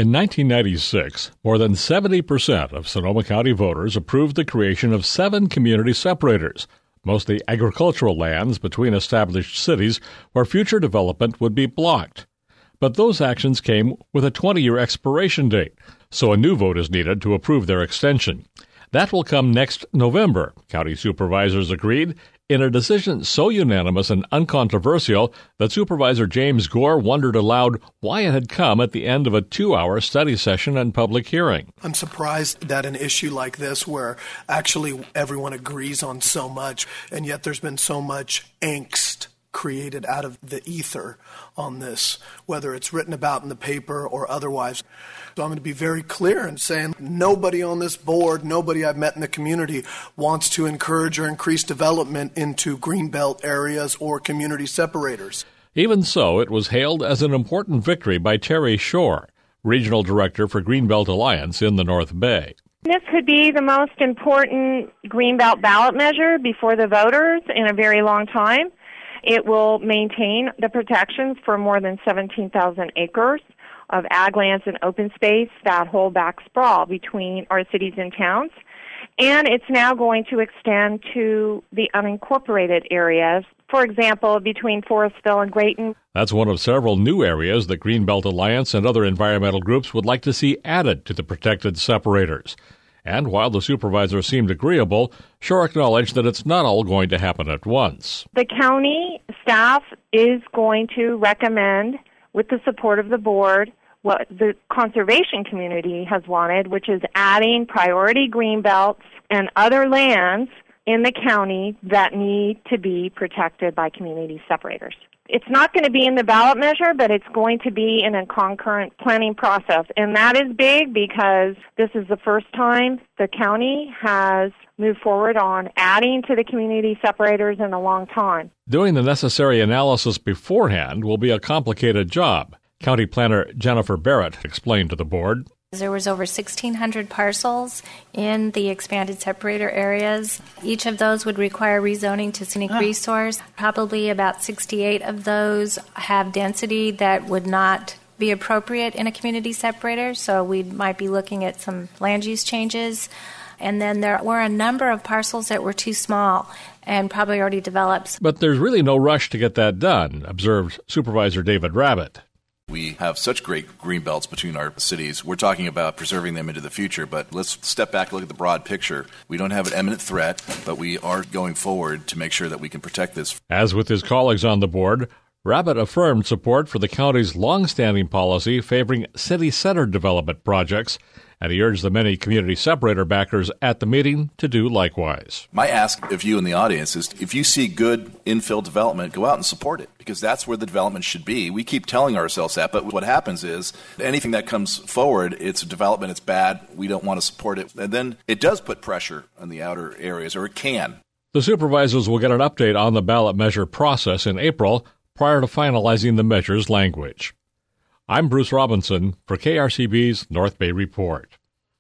In 1996, more than 70% of Sonoma County voters approved the creation of 7 community separators, mostly agricultural lands between established cities where future development would be blocked. But those actions came with a 20-year expiration date, so a new vote is needed to approve their extension. That will come next November, county supervisors agreed, in a decision so unanimous and uncontroversial that Supervisor James Gore wondered aloud why it had come at the end of a 2-hour study session and public hearing. I'm surprised that an issue like this, where actually everyone agrees on so much, and yet there's been so much angst created out of the ether on this, whether it's written about in the paper or otherwise. So I'm going to be very clear in saying nobody on this board, nobody I've met in the community wants to encourage or increase development into greenbelt areas or community separators. Even so, it was hailed as an important victory by Terry Shore, Regional Director for Greenbelt Alliance in the North Bay. This could be the most important Greenbelt ballot measure before the voters in a very long time. It will maintain the protections for more than 17,000 acres of ag lands and open space that hold back sprawl between our cities and towns. And it's now going to extend to the unincorporated areas, for example, between Forestville and Grayton. That's one of several new areas that Greenbelt Alliance and other environmental groups would like to see added to the protected separators. And while the supervisor seemed agreeable, Shore acknowledged that it's not all going to happen at once. The county staff is going to recommend, with the support of the board, what the conservation community has wanted, which is adding priority greenbelts and other lands in the county that need to be protected by community separators. It's not going to be in the ballot measure, but it's going to be in a concurrent planning process. And that is big because this is the first time the county has moved forward on adding to the community separators in a long time. Doing the necessary analysis beforehand will be a complicated job, County Planner Jennifer Barrett explained to the board. There was over 1,600 parcels in the expanded separator areas. Each of those would require rezoning to scenic resource. Probably about 68 of those have density that would not be appropriate in a community separator, so we might be looking at some land use changes. And then there were a number of parcels that were too small and probably already developed. But there's really no rush to get that done, observed Supervisor David Rabbit. We have such great green belts between our cities. We're talking about preserving them into the future, but let's step back and look at the broad picture. We don't have an imminent threat, but we are going forward to make sure that we can protect this. As with his colleagues on the board, Rabbit affirmed support for the county's long-standing policy favoring city-centered development projects, and he urged the many community separator backers at the meeting to do likewise. My ask of you in the audience is, if you see good infill development, go out and support it, because that's where the development should be. We keep telling ourselves that, but what happens is anything that comes forward, it's a development, it's bad, we don't want to support it, and then it does put pressure on the outer areas, or it can. The supervisors will get an update on the ballot measure process in April prior to finalizing the measure's language. I'm Bruce Robinson for KRCB's North Bay Report.